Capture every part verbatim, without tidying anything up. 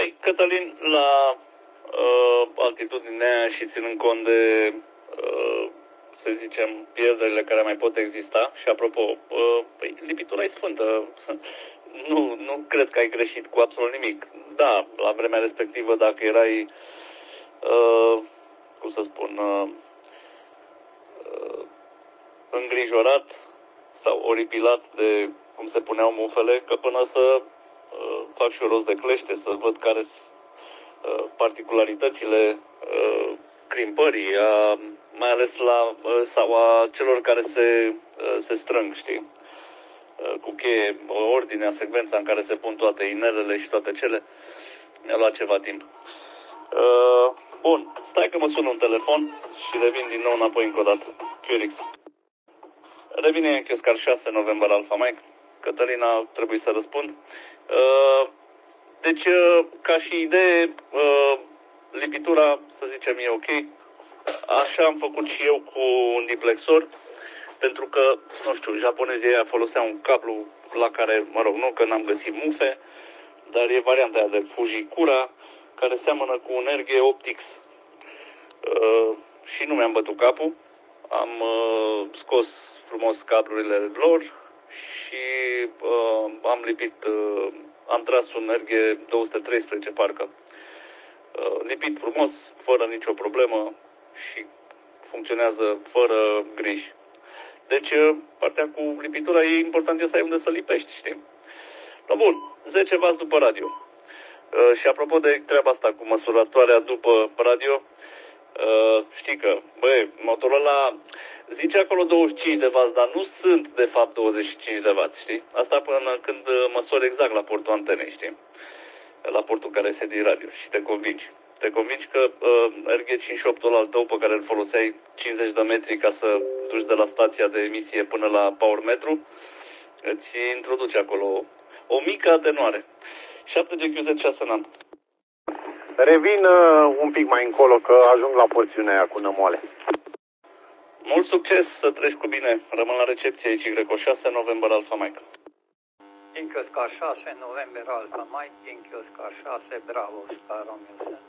Păi, Cătălin, la uh, altitudinea și ținând cont de, uh, să zicem, pierderile care mai pot exista, și apropo, uh, păi, lipitura e sfântă. Nu, nu cred că ai greșit cu absolut nimic. Da, la vremea respectivă, dacă erai, uh, cum să spun, uh, uh, îngrijorat sau oripilat de cum se puneau mufele, că până să uh, fac și rost de clește, să văd care sunt uh, particularitățile uh, crimpării, a, mai ales la, uh, sau a celor care se, uh, se strâng, știi? Cu cheie, ordinea, secvența în care se pun toate inelele și toate cele, mi-a luat ceva timp. Uh, bun, stai că mă sună un telefon și revin din nou înapoi încă o dată. Q R X. Revine în Chioscar șase, November Alpha Mike. Cătălina, trebuie să răspund. Uh, deci, uh, ca și idee, uh, lipitura, să zicem, e ok. Așa am făcut și eu cu un diplexor. Pentru că, nu știu, japonezii aia foloseau un cablu la care, mă rog, nu că n-am găsit mufe, dar e varianta aia de Fujikura, care seamănă cu un R G Optics. Uh, și nu mi-am bătut capul. Am uh, scos frumos cablurile lor și uh, am lipit, uh, am tras un R G două sute treisprezece, parcă. Uh, lipit frumos, fără nicio problemă și funcționează fără griji. Deci, partea cu lipitura e important să ai unde să lipești, știi? No, bun, zece vați după radio. Uh, și apropo de treaba asta cu măsurătoarea după radio, uh, știi că, băi, motorul ăla zice acolo douăzeci și cinci de vați, dar nu sunt de fapt douăzeci și cinci de vați, știi? Asta până când măsori exact la portul antenei, știi? La portul care se din radio și te convingi. Te convingi că uh, R G cincizeci și opt-ul al tău pe care îl foloseai cincizeci de metri ca să duci de la stația de emisie până la power metru, îți introduce acolo o mică atenuare. șapte G Q Z șase Nan. Revin uh, un pic mai încolo că ajung la porțiunea aia cu nămoale. Mult succes, să treci cu bine. Rămân la recepție aici Y șase, November Alpha Mike. Din Chioscar șase, November Alpha Mike, din Chioscar șase, Bravo, Star Romeo.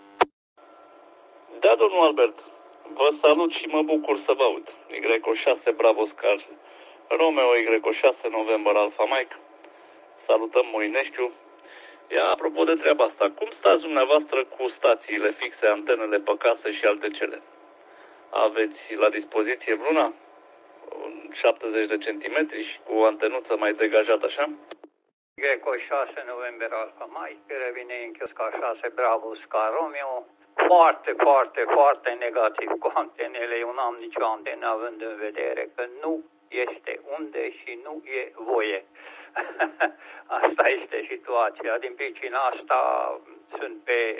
Da, domnul Albert, vă salut și mă bucur să vă aud. Y șase, Bravo, Scar Romeo, Y șase, November Alpha Mike. Salutăm Moineștiu. Ia, apropo de treaba asta, cum stați dumneavoastră cu stațiile fixe, antenele pe casă și alte cele? Aveți la dispoziție vreuna? șaptezeci de centimetri și cu o antenuță mai degajată așa? Y șase, November Alpha Mike, revine în Chioscar șase, Bravo, Scar Romeo. Foarte, foarte, foarte negativ cu antenele. Eu n-am nicio antenă având în vedere că nu este unde și nu e voie. Asta este situația. Din pricina asta sunt pe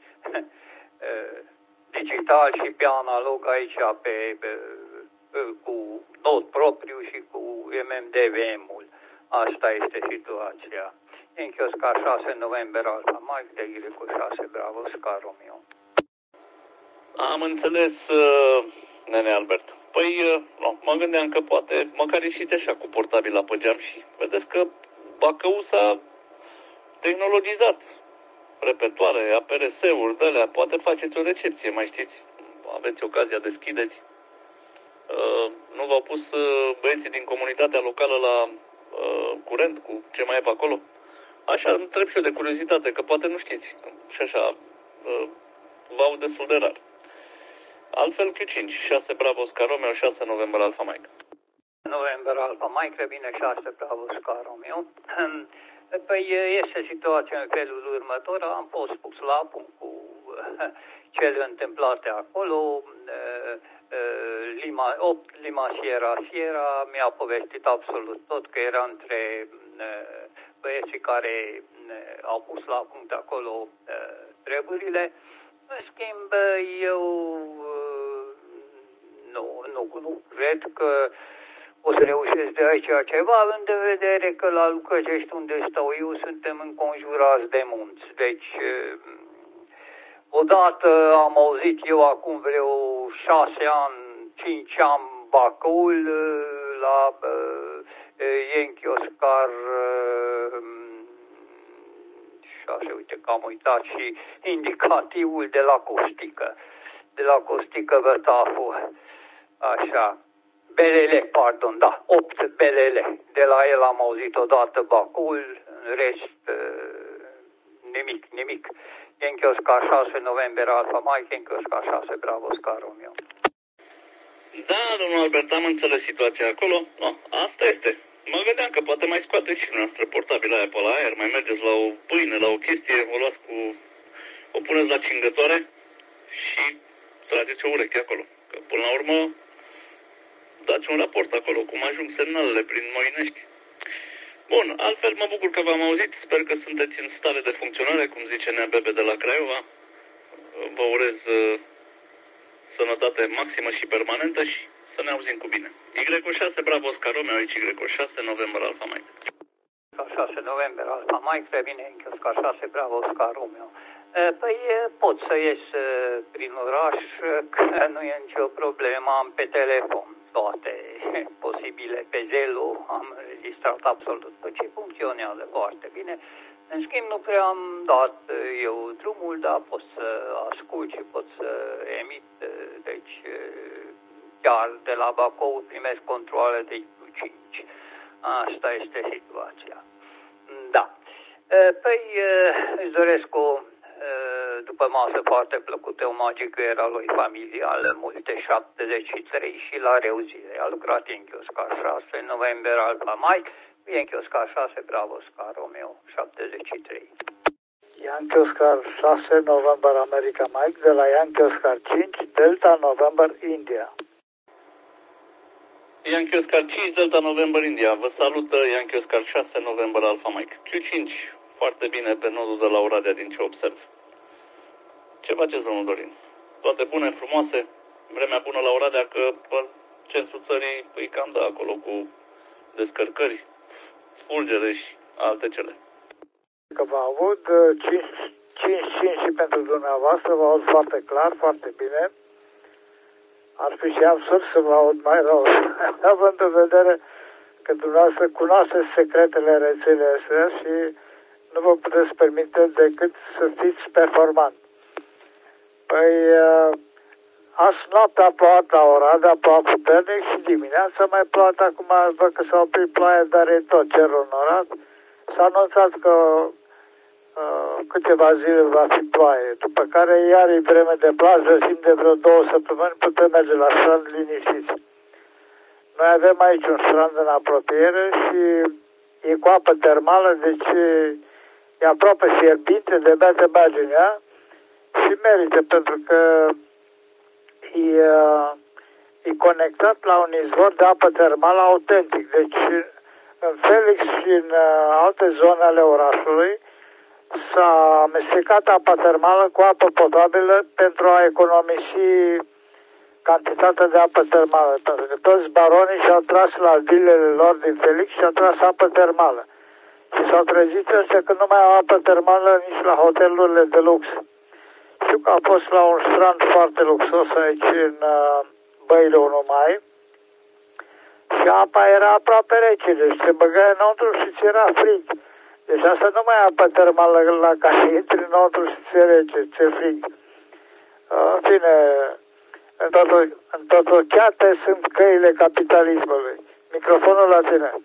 digital și pe analog aici pe, pe, cu not propriu și cu M M D V M-ul. Asta este situația. În Chioscar șase, November Alpha Mike, de Y șase, Bravo, Scar Romeo. Am înțeles, nene Albert. Păi, no, mă gândeam că poate, măcar ieșiți așa cu portabil la pe geam și vedeți că Bacău s-a tehnologizat. Repetoare, A P R S-uri, de-alea, poate faceți o recepție, mai știți? Aveți ocazia, deschideți. Uh, nu v-au pus uh, băieții din comunitatea locală la uh, curent cu ce mai e pe acolo? Așa, întreb și eu de curiozitate, că poate nu știți. Și așa, uh, v-au destul de rar. Altfel Q cinci, șase Bravo Scar Romeo, șase November Alpha Mike. November Alpha Mike, revine șase Bravo Scar Romeo. Păi este situația în felul următor, am fost pus la punct cu cele întâmplate acolo. Lima, opt Lima Sierra Sierra mi-a povestit absolut tot că era între băieții care au pus la punct acolo treburile. În schimb, eu nu, nu, nu cred că o să reușesc de aici ceva, având în vedere că la Lucăcești, unde stau eu, suntem înconjurați de munți. Deci, odată am auzit eu acum vreo șase ani, cinci ani Bacăul, la Ienchi Oscar și uite că am uitat și indicativul de la Costică. De la Costică Vătafu, așa, belele, pardon, da, opt belele. De la el am auzit odată Bacul, în rest nimic, nimic. Yankee Oscar șase, November Alpha Mike, Yankee Oscar șase, Bravo Oscar Romeo. Da, domnul Albert, am înțeles situația acolo. No, asta este. Mă gândeam că poate mai scoate și noastră portabilă aia pe la aer, mai mergeți la o pâine, la o chestie, o luați cu... o puneți la cingătoare și trageți o ureche acolo. Că până la urmă dați un raport acolo, cum ajung semnalele prin Moinești. Bun, altfel mă bucur că v-am auzit, sper că sunteți în stare de funcționare, cum zice Nea Bebe de la Craiova. Vă urez uh, sănătate maximă și permanentă și să ne auzim cu bine. Y șase, Bravo Oscar Romeo, aici Y șase, November Alpha Mike. șase, November Alpha Mike, revine Yankee Oscar șase, Bravo Oscar Romeo. Păi pot să ies prin oraș, că nu e nicio problemă, am pe telefon toate posibile pe Zelu, am registrat absolut tot ce funcționează foarte bine. În schimb, nu prea am dat eu drumul, dar pot să ascult și pot să emit, deci chiar de la Bacău primesc controle de cinci. Asta este situația. Da. Păi îți doresc o după masă foarte plăcută, o magică era lui familială, multe șaptezeci și trei și la reuzire. A lucrat Yankee Oscar șase, November Alpha Mike, Yankee Oscar șase, Bravo Oscar Romeo, șaptezeci și trei. Yankee Oscar șase, November America Mike, de la Yankee Oscar cinci, Delta November India. Yankee Oscar cinci, Delta November India. Vă salută Yankee Oscar șase, November Alpha Mike. Q cinci, foarte bine pe nodul de la Oradea din ce observ. Ce faceți, domnul Dorin? Toate bune, frumoase, vremea bună la Oradea, că pe centrul țării îi cam dă acolo cu descărcări, spulgere și alte cele. Că v-a avut cinci cinci și pentru dumneavoastră, vă aud foarte clar, foarte bine. Ar fi și absurd să vă aud mai rău, având în vedere că dumneavoastră cunoașteți secretele rețelei astea și nu vă puteți permite decât să fiți performant. Păi, azi noaptea a plouat la Oradea, a plouat puternic și dimineața mai plouat, acum văd că s-a oprit ploaia, dar e tot cerul înorat. S-a anunțat că uh, câteva zile va fi ploaie, după care iar e vreme de plajă, simt de vreo două săptămâni, putem merge la strand liniștiți. Noi avem aici un strand în apropiere și e cu apă termală, deci e aproape fierbinte, de bea te bagi în ea. Și merită, pentru că e, e conectat la un izvor de apă termală autentic. Deci în Felix și în alte zone ale orașului s-a amestecat apa termală cu apă potabilă pentru a economisi cantitatea de apă termală. Pentru că toți baronii și-au tras la vilele lor din Felix și au tras apă termală. Și s-au trezit ăștia că nu mai au apă termală nici la hotelurile de lux. Știu că a fost la un strand foarte luxos aici în uh, Băile unu Mai și apa era aproape rece, deci te băgai înăuntru și ți era frig. Deci asta nu mai e apă termală la care intri înăuntru și ți-e rece, ți-e frig. Uh, în fine, în totul, în totochiate sunt căile capitalismului. Microfonul la tine.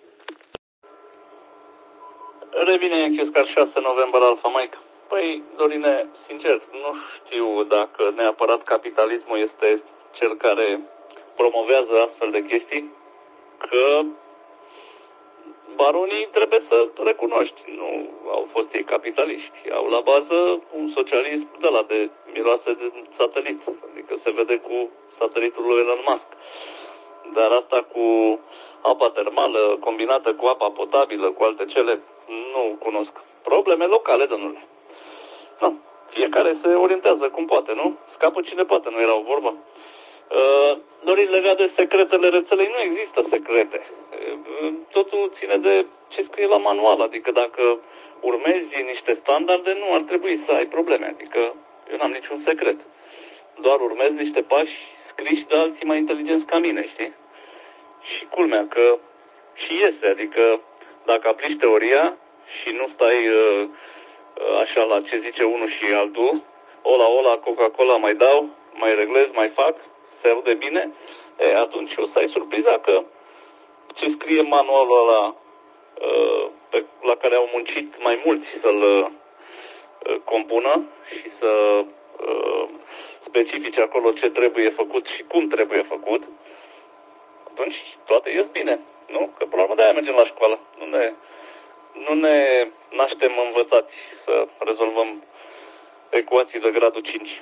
Revine Yankee Oscar șase, November Alpha Mike. Păi, Dorine, sincer, nu știu dacă neapărat capitalismul este cel care promovează astfel de chestii, că baronii trebuie să recunoști, nu au fost ei capitaliști, au la bază un socialism de la de miroase de satelit, adică se vede cu satelitul lui Elon Musk. Dar asta cu apa termală combinată cu apa potabilă, cu alte cele, nu cunosc. Probleme locale, domnule. Nu, fiecare se orientează cum poate, nu? Scapă cine poate, nu era o vorbă. Uh, Dorin, legat de secretele rețelei, nu există secrete. Uh, totul ține de ce scrie la manual, adică dacă urmezi niște standarde, nu ar trebui să ai probleme, adică eu n-am niciun secret. Doar urmez niște pași scriși de alții mai inteligenți ca mine, știi? Și culmea că și iese, adică dacă aplici teoria și nu stai uh, așa la ce zice unul și altul, ola, ola, Coca-Cola mai dau, mai reglez, mai fac, se aude bine, e, atunci o să ai surpriza că ce scrie manualul ăla pe, la care au muncit mai mulți să-l compună și să specifice acolo ce trebuie făcut și cum trebuie făcut, atunci toate ies bine, nu? Că până la urmă de-aia mergem la școală. Nu ne, nu ne naștem învățați să rezolvăm ecuații de gradul cinci.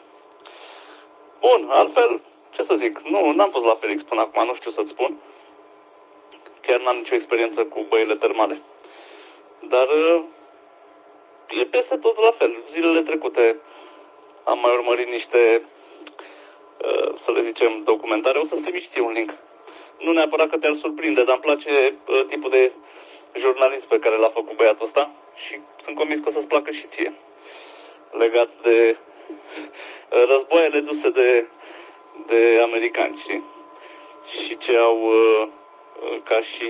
Bun, altfel, ce să zic, nu, n-am fost la Felix până acum, nu știu să-ți spun. Chiar n-am nicio experiență cu băile termale. Dar e peste tot la fel. Zilele trecute am mai urmărit niște, să le zicem, documentare. O să-ți trimit și ție un link. Nu neapărat că te-ar surprinde, dar îmi place tipul de jurnalist pe care l-a făcut băiatul ăsta și sunt convins că o să-ți placă și ție. Legat de războaiele duse de, de americani, știi? Și ce au ca și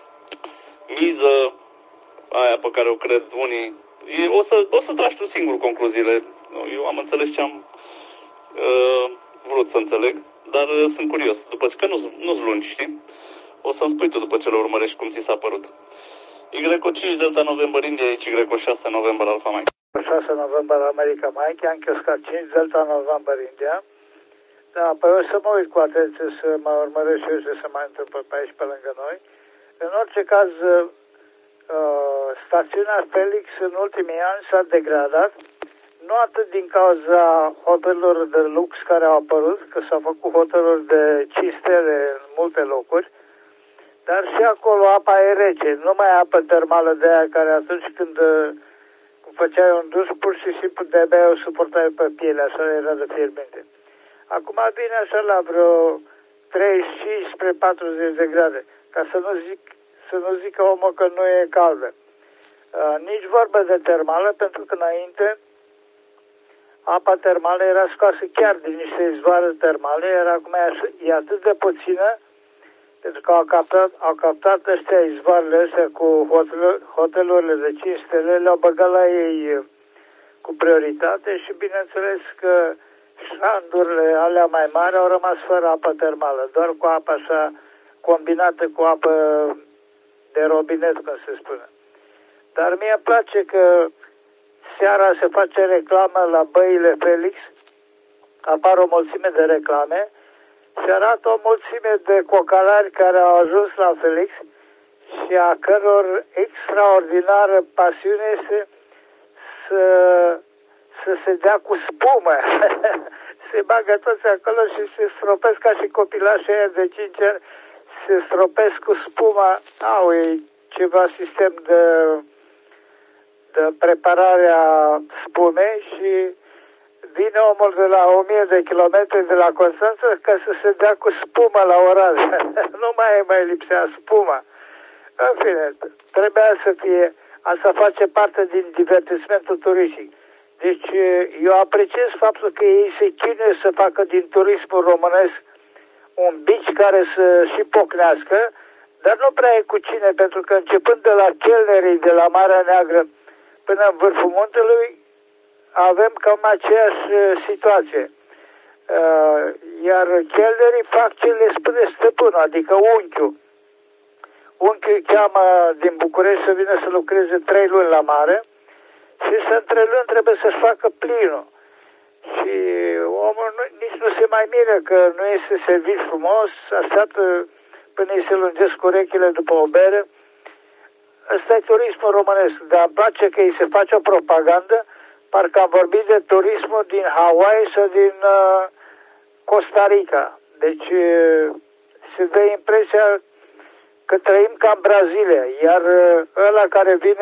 miză aia pe care o cred unii. E, o, să, o să tragi tu singur concluziile. Eu am înțeles ce am uh, vrut să înțeleg, dar uh, sunt curios. După ce că nu, nu-ți lungi, știi? O să-mi spui tu după ce le urmărești cum ți s-a părut. Y O cinci Delta November India, Y O șase November Alpha Mike. șase November America Mike, Yankee Oscar cinci Delta November India. Da, păi o să mă uit cu atenție să mă urmăresc și eu ce se mai întâmplă pe aici, pe lângă noi. În orice caz, uh, stațiunea Felix în ultimii ani s-a degradat, nu atât din cauza hotelurilor de lux care au apărut, că s-au făcut hoteluri de cinci stele în multe locuri, dar și acolo apa e rece, nu mai e apă termală de aia care atunci când uh, făceai un dus, pur și simplu de-abia o suportai pe piele, așa era de fierbinte. Acum vine așa la vreo treizeci și cinci spre patruzeci de grade, ca să nu zic, să nu zică omul că nu e caldă. Uh, nici vorbă de termală, pentru că înainte apa termală era scoasă chiar din niște izvoare termale, iar acum e atât de puțină, pentru că au captat, au captat ăștia izvoarele astea cu hotel, hotelurile de cinci stele, le-au băgat la ei cu prioritate și bineînțeles că șandurile alea mai mari au rămas fără apă termală, doar cu apă așa combinată cu apă de robinet, cum se spune. Dar mie îmi place că seara se face reclamă la băile Felix, apar o mulțime de reclame și arată o mulțime de cocalari care au ajuns la Felix și a căror extraordinară pasiune este să, să se dea cu spumă. Se bagă toți acolo și se stropesc ca și copilașii aia de cinci ani, se stropesc cu spuma. Au ei ceva sistem de, de preparare a spumei și vine omul de la o mie de kilometri de la Constanța ca să se dea cu spumă la Oradea. Nu mai mai lipsea spuma. În fine, trebuia să fie, asta face parte din divertismentul turistic. Deci eu apreciez faptul că ei se chinuie să facă din turismul românesc un bici care să și pocnească, dar nu prea e cu cine, pentru că începând de la chelnerii de la Marea Neagră până în vârful muntelui, avem cam aceeași situație. Iar chelnerii fac ce le spune stăpânul, adică unchiul. Unchiul îi cheamă din București să vină să lucreze trei luni la mare și să între luni trebuie să-și facă plinul. Și omul nu, nici nu se mai miră că nu este servit frumos, așteaptă până îi se lungesc urechile după o bere. Ăsta e turismul românesc, dar îmi place că îi se face o propagandă, parcă am vorbit de turismul din Hawaii sau din uh, Costa Rica. Deci uh, se dă impresia că trăim ca în Brazilia, iar uh, ăla care vine